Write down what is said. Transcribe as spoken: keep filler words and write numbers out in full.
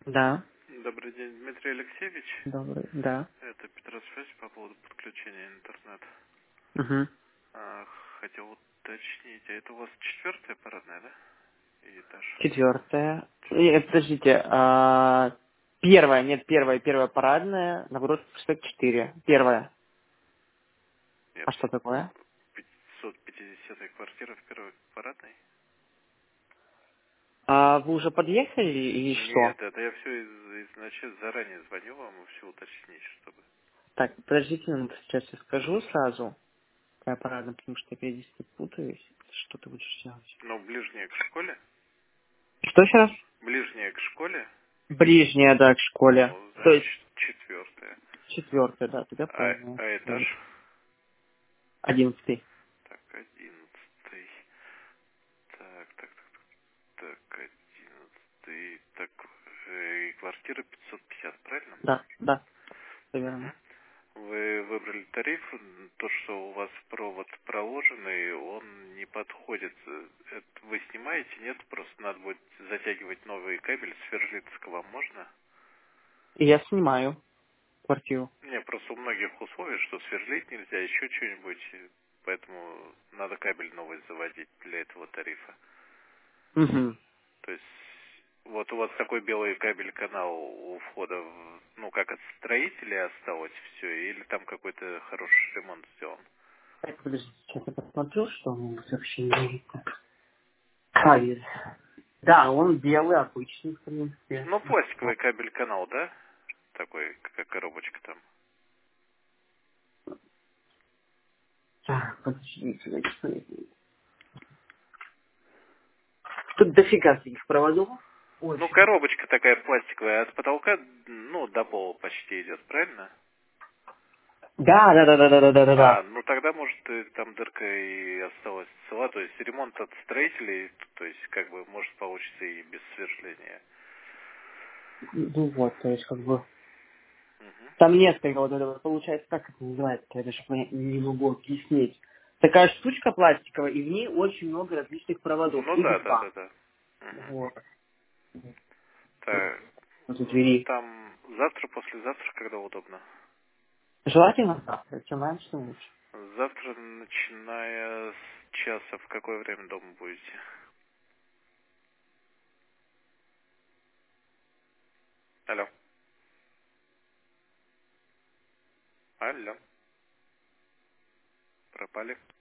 Да, Добрый день, Дмитрий Алексеевич. добрый, да. Это Петросвязь по поводу подключения интернета. Угу. А, хотел уточнить, а это у вас четвертая парадная, да? И этаж? Четвертое. Э, Подождите, а, первая, нет, первая, первая парадная, наоборот, проспект четыре. Первая. Нет, А что такое? пятьсот пятидесятая квартира в первой парадной? А вы уже подъехали или что? Нет, это я все из, изначально заранее звоню вам и все уточнить, чтобы... Так, подождите минуту, сейчас я скажу сразу. Какая парадная, потому что я периодически путаюсь. Что ты будешь делать? Ну, ближняя к школе? Что еще раз? Ближняя к школе? Ближняя, да, к школе. Ну, То есть значит, четвертая. четвертая, да, тогда А, правильно. а этаж? Одиннадцатый. Так, одиннадцатый. Так, так, так. Так, одиннадцатый. Так, э, и квартира пятьсот пятьдесят, правильно? Да, да, все верно. Мгм. Вы выбрали тариф, м, то, что у вас провод проложенный, он не подходит. Э, Это вы снимаете? Нет, просто надо будет затягивать новый кабель с Сверлитского. Можно? И я снимаю квартиру. Не, просто у многих условий, что сверлить нельзя, еще что-нибудь, э, поэтому надо кабель новый заводить для этого тарифа. Угу. То есть, вот у вас такой белый кабель-канал у входа, в- ну, как от строителей осталось все, или там какой-то хороший ремонт сделан? Так, подождите, сейчас я посмотрю, что у меня вообще есть. Кабель. Да, он белый, обычный, в принципе. Ну, пластиковый кабель-канал, да? Такой, как коробочка там. Так, подождите, дайте посмотреть. Тут дофига таких проводов. Ну, Очень. коробочка такая пластиковая, от потолка, ну, до пола почти идет, правильно? Да, да, да, да, да, да, да, да, А, да. ну тогда, может, и там дырка и осталась цела, то есть ремонт от строителей, то есть, как бы, может, получится и без сверления. Ну вот, то есть, как бы, Мгм. там несколько вот этого, получается, как это называется, я даже не не могу объяснить. Такая штучка пластиковая, и в ней очень много различных проводов. Ну Их да, да, два. да, да. Мгм. Вот. Так, Возле м, двери. там завтра, послезавтра, когда удобно? Желательно завтра, чем раньше, тем лучше. Завтра, начиная с часа, в какое время дома будете? Алло. Алло. Пропали?